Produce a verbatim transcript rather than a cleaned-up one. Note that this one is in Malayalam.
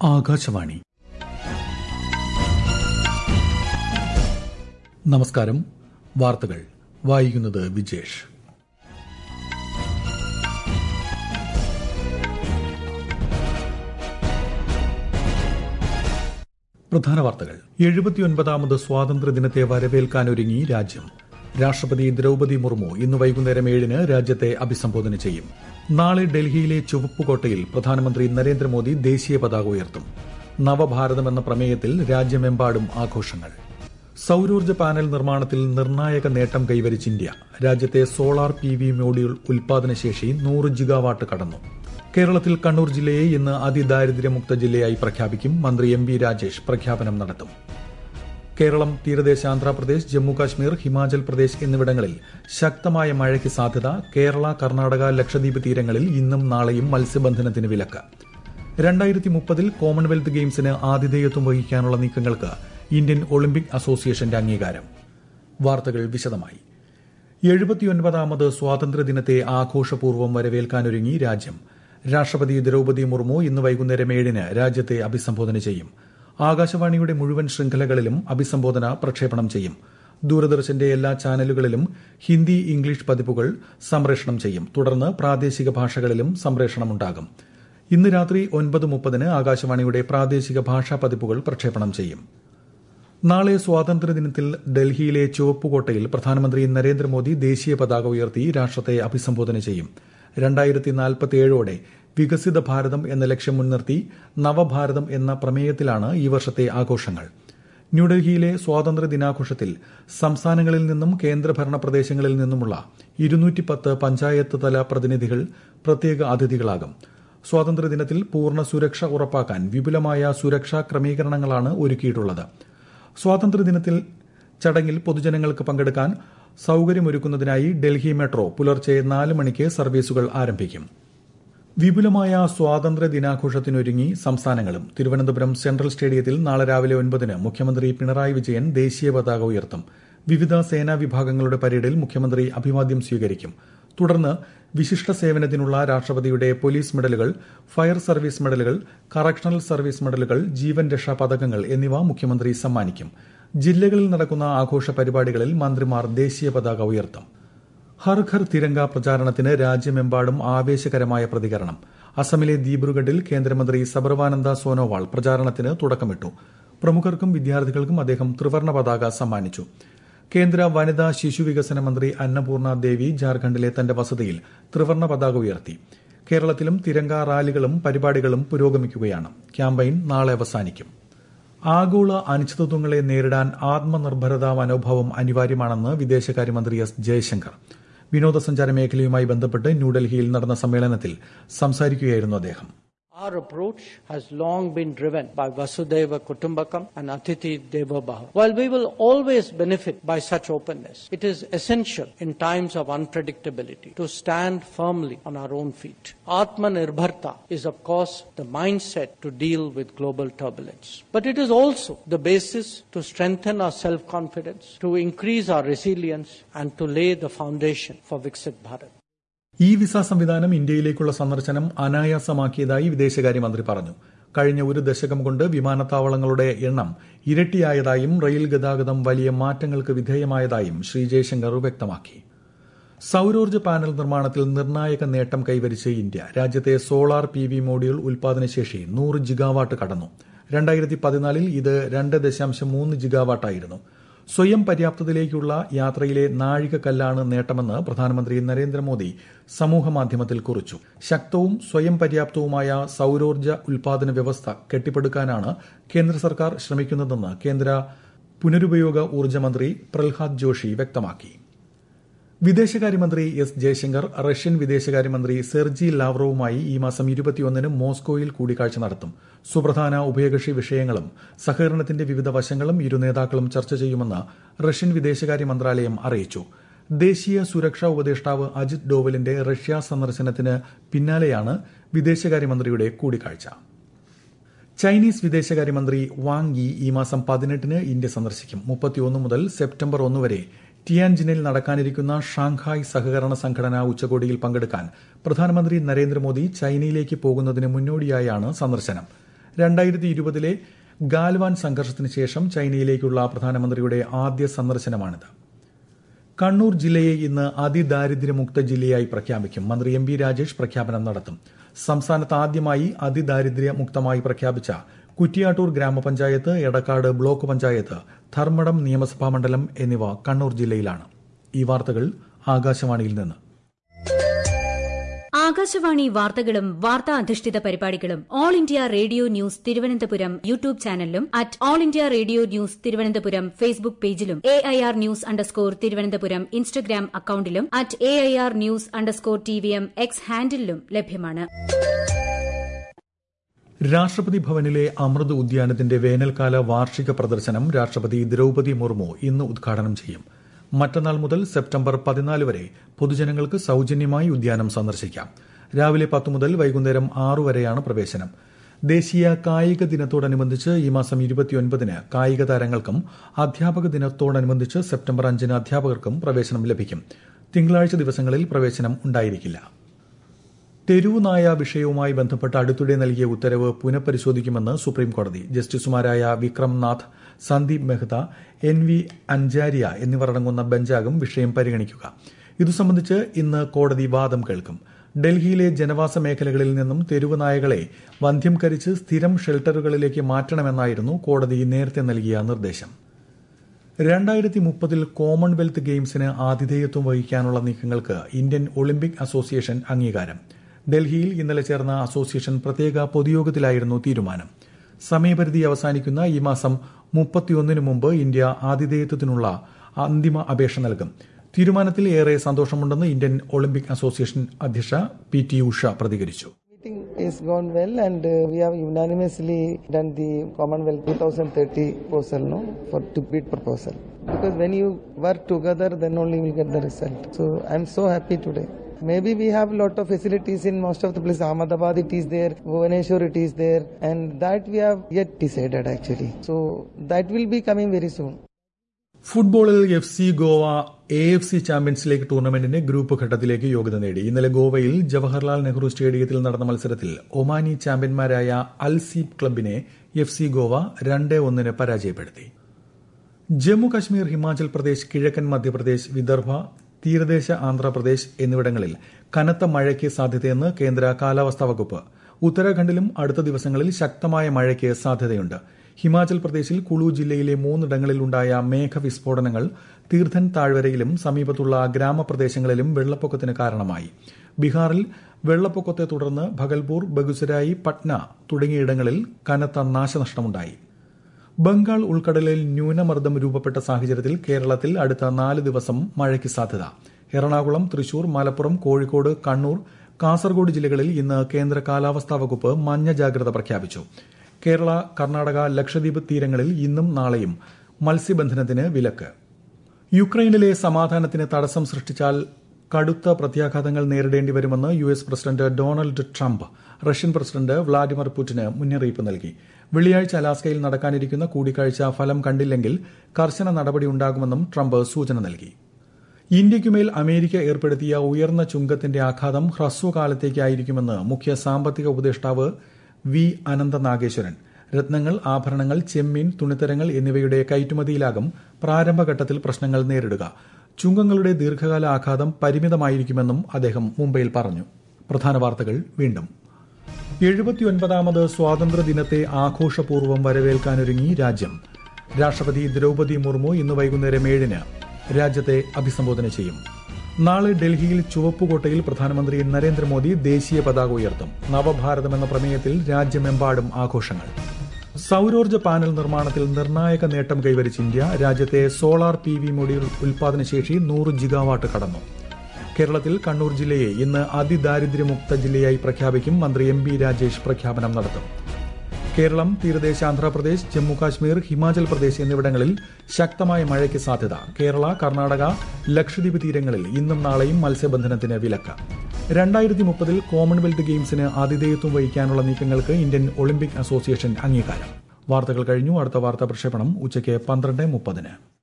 ആകാശവാണി. നമസ്കാരം. വാർത്തകൾ വായിക്കുന്നത് വിജേഷ്. പ്രധാന വാർത്തകൾ. എഴുപത്തിയൊൻപതാമത് സ്വാതന്ത്ര്യദിനത്തെ വരവേൽക്കാനൊരുങ്ങി രാജ്യം. രാഷ്ട്രപതി ദ്രൌപദി മുർമു ഇന്ന് വൈകുന്നേരം ഏഴിന് രാജ്യത്തെ അഭിസംബോധന ചെയ്യും. നാളെ ഡൽഹിയിലെ ചുവപ്പുകോട്ടയിൽ പ്രധാനമന്ത്രി നരേന്ദ്രമോദി ദേശീയ പതാക ഉയർത്തും. നവഭാരതം എന്ന പ്രമേയത്തിൽ രാജ്യമെമ്പാടും ആഘോഷങ്ങൾ. സൌരോർജ്ജ പാനൽ നിർമ്മാണത്തിൽ നിർണായക നേട്ടം കൈവരിച്ച ഇന്ത്യ. രാജ്യത്തെ സോളാർ പി വി മോഡ്യൂൾ ഉൽപാദനശേഷി നൂറ് ജിഗാവാട്ട് കടന്നു. കേരളത്തിൽ കണ്ണൂർ ജില്ലയെ ഇന്ന് അതിദാരിദ്ര്യമുക്ത ജില്ലയായി പ്രഖ്യാപിക്കും. മന്ത്രി എം വി രാജേഷ് പ്രഖ്യാപനം നടത്തും. കേരളം, തീരദേശ ആന്ധ്രാപ്രദേശ്, ജമ്മുകാശ്മീർ, ഹിമാചൽ പ്രദേശ് എന്നിവിടങ്ങളിൽ ശക്തമായ മഴയ്ക്ക് സാധ്യത. കേരള, കർണാടക, ലക്ഷദ്വീപ് തീരങ്ങളിൽ ഇന്നും നാളെയും മത്സ്യബന്ധനത്തിന് വിലക്ക്. രണ്ടായിരത്തി മുപ്പതിൽ കോമൺവെൽത്ത് ഗെയിംസിന് ആതിഥേയത്വം വഹിക്കാനുള്ള നീക്കങ്ങൾക്ക് ഇന്ത്യൻ ഒളിമ്പിക് അസോസിയേഷന്റെ അംഗീകാരം. വാർത്തകൾ വിശദമായി. എഴുപത്തിയൊൻപതാമത് സ്വാതന്ത്ര്യദിനത്തെ ആഘോഷപൂർവ്വം വരവേൽക്കാനൊരുങ്ങി രാജ്യം. രാഷ്ട്രപതി ദ്രൌപദി മുർമു ഇന്ന് വൈകുന്നേരം ഏഴിന് രാജ്യത്തെ അഭിസംബോധന ചെയ്യും. ആകാശവാണിയുടെ മുഴുവൻ ശൃംഖലകളിലും അഭിസംബോധന പ്രക്ഷേപണം ചെയ്യും. ദൂരദർശന്റെ എല്ലാ ചാനലുകളിലും ഹിന്ദി, ഇംഗ്ലീഷ് പതിപ്പുകൾ സംപ്രേഷണം ചെയ്യും. തുടർന്ന് പ്രാദേശിക ഭാഷകളിലും സംപ്രേഷണമുണ്ടാകും. ഇന്ന് രാത്രി ഒൻപത് മുപ്പതിന് ആകാശവാണിയുടെ പ്രാദേശിക ഭാഷാ പതിപ്പുകൾ പ്രക്ഷേപണം ചെയ്യും. നാളെ സ്വാതന്ത്ര്യദിനത്തിൽ ഡൽഹിയിലെ ചുവപ്പുകോട്ടയിൽ പ്രധാനമന്ത്രി നരേന്ദ്രമോദി ദേശീയ പതാക ഉയർത്തി രാഷ്ട്രത്തെ അഭിസംബോധന ചെയ്യും. രണ്ടായിരത്തി നാൽപ്പത്തിയേഴോടെ വികസിത ഭാരതം എന്ന ലക്ഷ്യം മുൻനിർത്തി നവഭാരതം എന്ന പ്രമേയത്തിലാണ് ഈ വർഷത്തെ ആഘോഷങ്ങൾ. ന്യൂഡൽഹിയിലെ സ്വാതന്ത്ര്യ ദിനാഘോഷത്തിൽ സംസ്ഥാനങ്ങളിൽ നിന്നും കേന്ദ്രഭരണ പ്രദേശങ്ങളിൽ നിന്നുമുള്ള ഇരുന്നൂറ്റി പത്ത് പഞ്ചായത്ത് തല പ്രതിനിധികൾ പ്രത്യേക അതിഥികളാകും. സ്വാതന്ത്ര്യദിനത്തിൽ പൂർണ്ണ സുരക്ഷ ഉറപ്പാക്കാൻ വിപുലമായ സുരക്ഷാ ക്രമീകരണങ്ങളാണ് ഒരുക്കിയിട്ടുള്ളത്. സ്വാതന്ത്ര്യദിനത്തിൽ ചടങ്ങിൽ പൊതുജനങ്ങൾക്ക് പങ്കെടുക്കാൻ സൌകര്യമൊരുക്കുന്നതിനായി ഡൽഹി മെട്രോ പുലർച്ചെ നാല് മണിക്ക് സർവീസുകൾ ആരംഭിക്കും. വിപുലമായ സ്വാതന്ത്ര്യ ദിനാഘോഷത്തിനൊരുങ്ങി സംസ്ഥാനങ്ങളും. തിരുവനന്തപുരം സെൻട്രൽ സ്റ്റേഡിയത്തിൽ നാളെ രാവിലെ ഒൻപതിന് മുഖ്യമന്ത്രി പിണറായി വിജയൻ ദേശീയ പതാക ഉയർത്തും. വിവിധ സേനാ വിഭാഗങ്ങളുടെ പരേഡിൽ മുഖ്യമന്ത്രി അഭിവാദ്യം സ്വീകരിക്കും. തുടർന്ന് വിശിഷ്ട സേവനത്തിനുള്ള രാഷ്ട്രപതിയുടെ പോലീസ് മെഡലുകൾ, ഫയർ സർവീസ് മെഡലുകൾ, കറക്ഷണൽ സർവീസ് മെഡലുകൾ, ജീവൻ രക്ഷാ പതകങ്ങൾ എന്നിവ മുഖ്യമന്ത്രി സമ്മാനിക്കും. ജില്ലകളിൽ നടക്കുന്ന ആഘോഷ പരിപാടികളിൽ മന്ത്രിമാർ ദേശീയ പതാക ഉയർത്തും. ഹർ ഘർ തിരങ്ക പ്രചാരണത്തിന് രാജ്യമെമ്പാടും ആവേശകരമായ പ്രതികരണം. അസമിലെ ദീബ്രുഗഡിൽ കേന്ദ്രമന്ത്രി സർബാനന്ദ സോനോവാൾ പ്രചാരണത്തിന് തുടക്കമിട്ടു. പ്രമുഖർക്കും വിദ്യാർത്ഥികൾക്കും അദ്ദേഹം ത്രിവർണ്ണ പതാക സമ്മാനിച്ചു. കേന്ദ്ര വനിതാ ശിശുവികസന മന്ത്രി അന്നപൂർണ ദേവി ജാർഖണ്ഡിലെ തന്റെ വസതിയിൽ ത്രിവർണ്ണ പതാക ഉയർത്തി. കേരളത്തിലും തിരങ്ക റാലികളും പരിപാടികളും പുരോഗമിക്കുകയാണ്. ക്യാമ്പയിൻ നാളെ അവസാനിക്കും. ആഗോള അനിശ്ചിതത്വങ്ങളെ നേരിടാൻ ആത്മനിർഭരതാ മനോഭാവം അനിവാര്യമാണെന്ന് വിദേശകാര്യമന്ത്രി എസ് ജയശങ്കർ. വിനോദസഞ്ചാര മേഖലയുമായി ബന്ധപ്പെട്ട് ന്യൂഡൽഹിയിൽ നടന്ന സമ്മേളനത്തിൽ സംസാരിക്കുകയായിരുന്നു അദ്ദേഹം. Our approach has long been driven by Vasudhaiva Kutumbakam and Atithi Devo Bhava. While we will always benefit by such openness, it is essential in times of unpredictability to stand firmly on our own feet. Atmanirbharta is of course the mindset to deal with global turbulence. But it is also the basis to strengthen our self-confidence, to increase our resilience and to lay the foundation for Viksit Bharat. E visa സംവിധാനം ഇന്ത്യയിലേക്കുള്ള സന്ദർശനം അനായാസമാക്കിയതായി വിദേശകാര്യമന്ത്രി പറഞ്ഞു. കഴിഞ്ഞ ഒരു ദശകം കൊണ്ട് വിമാനത്താവളങ്ങളുടെ എണ്ണം ഇരട്ടിയായതായും റെയിൽ ഗതാഗതം വലിയ മാറ്റങ്ങൾക്ക് വിധേയമായതായും ശ്രീ ജയശങ്കർ വ്യക്തമാക്കി. സൌരോർജ്ജ പാനൽ നിർമ്മാണത്തിൽ നിർണായക നേട്ടം കൈവരിച്ച് ഇന്ത്യ. രാജ്യത്തെ സോളാർ പി വി മോഡ്യൂൾ ഉൽപാദനശേഷി നൂറ് ജിഗാവാട്ട് കടന്നു. രണ്ടായിരത്തി പതിനാലിൽ ഇത് രണ്ട് ദശാംശം മൂന്ന് ജിഗാവാട്ടായിരുന്നു. സ്വയം പര്യാപ്തതയിലേക്കുള്ള യാത്രയിലെ നാഴികക്കല്ലാണ് നേട്ടമെന്ന് പ്രധാനമന്ത്രി നരേന്ദ്രമോദി സമൂഹമാധ്യമത്തിൽ കുറിച്ചു. ശക്തവും സ്വയം പര്യാപ്തവുമായ സൌരോർജ്ജ ഉൽപാദന വ്യവസ്ഥ കെട്ടിപ്പടുക്കാനാണ് കേന്ദ്ര സർക്കാർ ശ്രമിക്കുന്നതെന്ന് കേന്ദ്ര പുനരുപയോഗ ഊർജ്ജ മന്ത്രി പ്രഹ്ലാദ് ജോഷി വ്യക്തമാക്കി. വിദേശകാര്യമന്ത്രി എസ് ജയശങ്കർ റഷ്യൻ വിദേശകാര്യമന്ത്രി സെർജി ലാവ്റോവുമായി ഈ മാസം ഇരുപത്തിയൊന്നിന് മോസ്കോയിൽ കൂടിക്കാഴ്ച നടത്തും. സുപ്രധാന ഉഭയകക്ഷി വിഷയങ്ങളും സഹകരണത്തിന്റെ വിവിധ വശങ്ങളും ഇരു നേതാക്കളും ചർച്ച ചെയ്യുമെന്ന് റഷ്യൻ വിദേശകാര്യ മന്ത്രാലയം അറിയിച്ചു. ദേശീയ സുരക്ഷാ ഉപദേഷ്ടാവ് അജിത് ഡോവലിന്റെ റഷ്യ സന്ദർശനത്തിന് പിന്നാലെയാണ് വിദേശകാര്യമന്ത്രിയുടെ കൂടിക്കാഴ്ച. ചൈനീസ് വിദേശകാര്യമന്ത്രി വാങ് യി ഈ മാസം പതിനെട്ടിന് ഇന്ത്യ സന്ദർശിക്കും. മുപ്പത്തിയൊന്ന് മുതൽ സെപ്റ്റംബർ ഒന്ന് വരെ ടിയാൻജിനിൽ നടക്കാനിരിക്കുന്ന ഷാങ്ഹായ് സഹകരണ സംഘടന ഉച്ചകോടിയിൽ പങ്കെടുക്കാൻ പ്രധാനമന്ത്രി നരേന്ദ്രമോദി ചൈനയിലേക്ക് പോകുന്നതിന് മുന്നോടിയായാണ് സന്ദർശനം. രണ്ടായിരത്തി ഇരുപതിലെ ഗാൽവാൻ സംഘർഷത്തിന് ശേഷം ചൈനയിലേക്കുള്ള പ്രധാനമന്ത്രിയുടെ ആദ്യ സന്ദർശനമാണിത്. കണ്ണൂർ ജില്ലയെ ഇന്ന് അതിദാരിദ്ര്യമുക്ത ജില്ലയായി പ്രഖ്യാപിക്കും. മന്ത്രി എം ബി രാജേഷ് പ്രഖ്യാപനം നടത്തും. സംസ്ഥാനത്ത് ആദ്യമായി അതിദാരിദ്ര്യമുക്തമായി പ്രഖ്യാപിച്ച കുറ്റിയാട്ടൂർ ഗ്രാമപഞ്ചായത്ത്, എടക്കാട് ബ്ലോക്ക് പഞ്ചായത്ത്, ധർമ്മടം നിയമസഭാ മണ്ഡലം എന്നിവ കണ്ണൂർ ജില്ലയിലാണ്. ഈ വാർത്തകൾ ആകാശവാണിയിൽ നിന്ന്. ആകാശവാണി വാർത്തകളും വാർത്താ അധിഷ്ഠിത പരിപാടികളും all India radio news Thiruvananthapuram YouTube ചാനലിലും at all India radio news Thiruvananthapuram Facebook പേജിലും A I R news underscore Thiruvananthapuram Instagram അക്കൌണ്ടിലും at A I R news underscore T V M X ഹാൻഡിലും ലഭ്യമാണ്. രാഷ്ട്രപതി ഭവനിലെ അമൃത് ഉദ്യാനത്തിന്റെ വേനൽക്കാല വാർഷിക പ്രദർശനം രാഷ്ട്രപതി ദ്രൌപദി മുർമു ഇന്ന് ഉദ്ഘാടനം ചെയ്യും. മറ്റന്നാൾ മുതൽ സെപ്റ്റംബർ പതിനാല് വരെ പൊതുജനങ്ങൾക്ക് സൌജന്യമായി ഉദ്യാനം സന്ദർശിക്കാം. രാവിലെ പത്ത് മുതൽ വൈകുന്നേരം ആറു വരെയാണ് പ്രവേശനം. ദേശീയ കായിക ദിനത്തോടനുബന്ധിച്ച് ഈ മാസം ഇരുപത്തിയൊൻപതിന് കായിക താരങ്ങൾക്കും അധ്യാപക ദിനത്തോടനുബന്ധിച്ച് സെപ്റ്റംബർ അഞ്ചിന് അധ്യാപകർക്കും പ്രവേശനം ലഭിക്കും. തിങ്കളാഴ്ച ദിവസങ്ങളിൽ പ്രവേശനം ഉണ്ടായിരിക്കില്ല. തെരുവുനായ വിഷയവുമായി ബന്ധപ്പെട്ട് അടുത്തിടെ നൽകിയ ഉത്തരവ് പുനഃപരിശോധിക്കുമെന്ന് സുപ്രീംകോടതി. ജസ്റ്റിസുമാരായ വിക്രം നാഥ്, സന്ദീപ് മെഹ്ത, എൻ വി അൻജാരിയ എന്നിവർ അടങ്ങുന്ന ബെഞ്ചാകും വിഷയം പരിഗണിക്കുക. ഇതു സംബന്ധിച്ച് ഇന്ന് കോടതി വാദം കേൾക്കും. ഡൽഹിയിലെ ജനവാസ മേഖലകളിൽ നിന്നും തെരുവുനായകളെ വന്ധ്യംകരിച്ച് സ്ഥിരം ഷെൽട്ടറുകളിലേക്ക് മാറ്റണമെന്നായിരുന്നു കോടതി നേരത്തെ നൽകിയ നിർദ്ദേശം. രണ്ടായിരത്തി മുപ്പതിൽ കോമൺവെൽത്ത് ഗെയിംസിന് ആതിഥേയത്വം വഹിക്കാനുള്ള നീക്കങ്ങൾക്ക് ഇന്ത്യൻ ഒളിമ്പിക് അസോസിയേഷൻ അംഗീകാരം. ഡൽഹിയിൽ ഇന്നലെ ചേർന്ന അസോസിയേഷൻ പ്രത്യേക പൊതുയോഗത്തിലായിരുന്നു തീരുമാനം. സമയപരിധി അവസാനിക്കുന്ന ഈ മാസം മുപ്പത്തിയൊന്നിന് മുമ്പ് ഇന്ത്യ ആതിഥേയത്വത്തിനുള്ള അന്തിമ അപേക്ഷ നൽകും. തീരുമാനത്തിൽ ഏറെ സന്തോഷമുണ്ടെന്ന് ഇന്ത്യൻ ഒളിമ്പിക് അസോസിയേഷൻ അധ്യക്ഷ പി ടി ഉഷ പ്രതികരിച്ചു. Meeting is gone well and uh, we have unanimously done the Commonwealth twenty thirty proposal, no, for to bid proposal. Because when you work together, then only you will get the result. So I'm so happy today. Maybe we have a lot of facilities in most of the places. Ahmedabad it is there, Bhubaneswar it is there, and that we have yet decided actually. So that will be coming very soon. ഫുട്ബോളിൽ F C Goa A F C champions league ടൂർണമെന്റിന്റെ ഗ്രൂപ്പ് ഘട്ടത്തിലേക്ക് യോഗ്യത നേടി. ഇന്നലെ ഗോവയിൽ ജവഹർലാൽ നെഹ്റു സ്റ്റേഡിയത്തിൽ നടന്ന മത്സരത്തിൽ ഒമാനി ചാമ്പ്യന്മാരായ അൽ സീബ് ക്ലബിനെ എഫ് സി ഗോവ രണ്ട് ഒന്നിന് പരാജയപ്പെടുത്തി. ജമ്മു കശ്മീർ, ഹിമാചൽ പ്രദേശ്, കിഴക്കൻ മധ്യപ്രദേശ്, വിദർഭ, തീരദേശ ആന്ധ്രാപ്രദേശ് എന്നിവിടങ്ങളിൽ കനത്ത മഴയ്ക്ക് സാധ്യതയെന്ന് കേന്ദ്ര കാലാവസ്ഥാ വകുപ്പ്. ഉത്തരാഖണ്ഡിലും അടുത്ത ദിവസങ്ങളിൽ ശക്തമായ മഴയ്ക്ക് സാധ്യതയുണ്ട്. ഹിമാചൽ പ്രദേശിൽ കുളു ജില്ലയിലെ മൂന്നിടങ്ങളിലുണ്ടായ മേഘവിസ്ഫോടനങ്ങൾ തീർത്ഥൻ താഴ്വരയിലും സമീപത്തുള്ള ഗ്രാമപ്രദേശങ്ങളിലും വെള്ളപ്പൊക്കത്തിന് കാരണമായി. ബീഹാറിൽ വെള്ളപ്പൊക്കത്തെ തുടർന്ന് ഭഗൽപൂർ, ബഗുസരായി, പട്ന തുടങ്ങിയിടങ്ങളിൽ കനത്ത നാശനഷ്ടമുണ്ടായി. ബംഗാൾ ഉൾക്കടലിൽ ന്യൂനമർദ്ദം രൂപപ്പെട്ട സാഹചര്യത്തിൽ കേരളത്തിൽ അടുത്ത നാല് ദിവസം മഴയ്ക്ക് സാധ്യത. എറണാകുളം, തൃശൂർ, മലപ്പുറം, കോഴിക്കോട്, കണ്ണൂർ, കാസർഗോഡ് ജില്ലകളിൽ ഇന്ന് കേന്ദ്ര കാലാവസ്ഥാ വകുപ്പ് മഞ്ഞ ജാഗ്രത പ്രഖ്യാപിച്ചു. കേരള, കർണാടക, ലക്ഷദ്വീപ് തീരങ്ങളിൽ ഇന്നും നാളെയും മത്സ്യബന്ധനത്തിന് വിലക്ക്. യുക്രൈനിലെ സമാധാനത്തിന് തടസ്സം സൃഷ്ടിച്ചാൽ കടുത്ത പ്രത്യാഘാതങ്ങൾ നേരിടേണ്ടി വരുമെന്ന് U S president Donald Trump Russian president Vladimir പുടിന് മുന്നറിയിപ്പ് നൽകി. വെള്ളിയാഴ്ച അലാസ്കയിൽ നടക്കാനിരിക്കുന്ന കൂടിക്കാഴ്ച ഫലം കണ്ടില്ലെങ്കിൽ കർശന നടപടിയുണ്ടാകുമെന്നും ട്രംപ് സൂചന നൽകി. ഇന്ത്യയ്ക്കുമേൽ അമേരിക്ക ഏർപ്പെടുത്തിയ ഉയർന്ന ചുങ്കത്തിന്റെ ആഘാതം ഹ്രസ്വകാലത്തേക്കായിരിക്കുമെന്ന് മുഖ്യ സാമ്പത്തിക ഉപദേഷ്ടാവ് വി അനന്ത നാഗേശ്വരൻ. രത്നങ്ങൾ, ആഭരണങ്ങൾ, ചെമ്മീൻ, തുണിത്തരങ്ങൾ എന്നിവയുടെ കയറ്റുമതിയിലാകും പ്രാരംഭഘട്ടത്തിൽ പ്രശ്നങ്ങൾ നേരിടുക. ചുങ്കങ്ങളുടെ ദീർഘകാല ആഘാതം പരിമിതമായിരിക്കുമെന്നും അദ്ദേഹം മുംബൈയിൽ പറഞ്ഞു. പ്രധാന വാർത്തകൾ വീണ്ടും. എഴുപത്തിയൊൻപതാമത് സ്വാതന്ത്ര്യദിനത്തെ ആഘോഷപൂർവ്വം വരവേൽക്കാനൊരുങ്ങി രാജ്യം. രാഷ്ട്രപതി ദ്രൌപദി മുർമു ഇന്ന് വൈകുന്നേരം ഏഴിന് രാജ്യത്തെ അഭിസംബോധന ചെയ്യും. നാളെ ഡൽഹിയിൽ ചുവപ്പുകോട്ടയിൽ പ്രധാനമന്ത്രി നരേന്ദ്രമോദി ദേശീയ പതാക ഉയർത്തും. നവഭാരതം എന്ന പ്രമേയത്തിൽ രാജ്യമെമ്പാടും ആഘോഷങ്ങൾ. സൌരോർജ്ജ പാനൽ നിർമ്മാണത്തിൽ നിർണായക നേട്ടം കൈവരിച്ച ഇന്ത്യ. രാജ്യത്തെ സോളാർ പി വി മൊഡ്യൂൾ ഉൽപാദനശേഷി നൂറ് ജിഗാവാട്ട് കടന്നു. കേരളത്തിൽ കണ്ണൂർ ജില്ലയെ ഇന്ന് അതിദാരിദ്ര്യമുക്ത ജില്ലയായി പ്രഖ്യാപിക്കും. മന്ത്രി എം ബി രാജേഷ് പ്രഖ്യാപനം നടത്തും. കേരളം, തീരദേശ ആന്ധ്രാപ്രദേശ്, ജമ്മുകാശ്മീർ, ഹിമാചൽ പ്രദേശ് എന്നിവിടങ്ങളിൽ ശക്തമായ മഴയ്ക്ക് സാധ്യത. കേരള, കർണാടക, ലക്ഷദ്വീപ് തീരങ്ങളിൽ ഇന്നും നാളെയും മത്സ്യബന്ധനത്തിന് വിലക്ക്. രണ്ടായിരത്തി മുപ്പതിൽ കോമൺവെൽത്ത് ഗെയിംസിന് ആതിഥേയത്വം വഹിക്കാനുള്ള നീക്കങ്ങൾക്ക് ഇന്ത്യൻ ഒളിമ്പിക് അസോസിയേഷൻ അംഗീകാരം. വാർത്തകൾ കഴിഞ്ഞു. അടുത്ത വാർത്താ പ്രക്ഷേപണം ഉച്ചയ്ക്ക് പന്ത്രണ്ട് മുപ്പതിന്.